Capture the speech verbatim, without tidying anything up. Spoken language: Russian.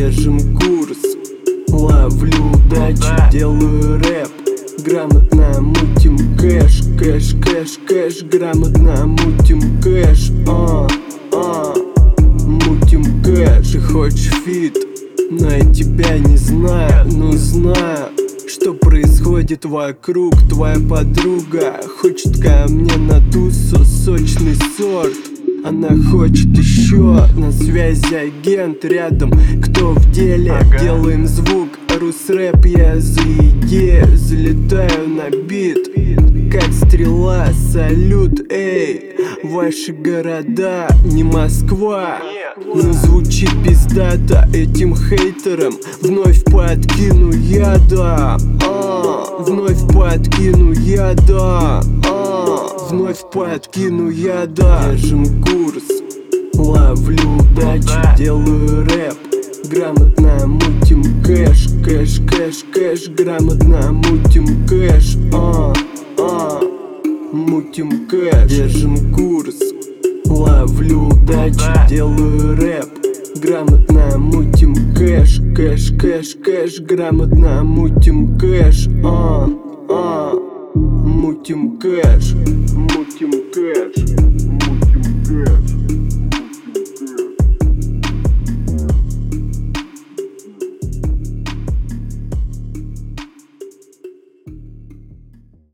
держим курс. Ловлю удачу, делаю рэп, грамотно мутим кэш, кэш, кэш, кэш, грамотно мутим кэш, а, а, мутим кэш. Ты хочешь фит, но я тебя не знаю, но знаю, что происходит вокруг. Твоя подруга хочет ко мне на тусу, сочный сорт. Она хочет еще, на связи агент рядом. Кто в деле? Ага. Делаем звук, русрэп, я за идею. Залетаю на бит, как стрела, салют, эй. Ваши города не Москва, но звучит пиздато этим хейтерам. Вновь подкину яда, а, вновь подкину яда, а, вновь подкину яда. Держим курс, ловлю удачу, делаю рэп, грамотно мутим кэш, кэш, кэш, кэш, грамотно мутим кэш, а, а, мутим кэш. Держим курс, ловлю удачу, делаю рэп, грамотно мутим кэш, кэш, кэш, кэш, грамотно мутим кэш, а, а, мутим кэш, мутим кэш.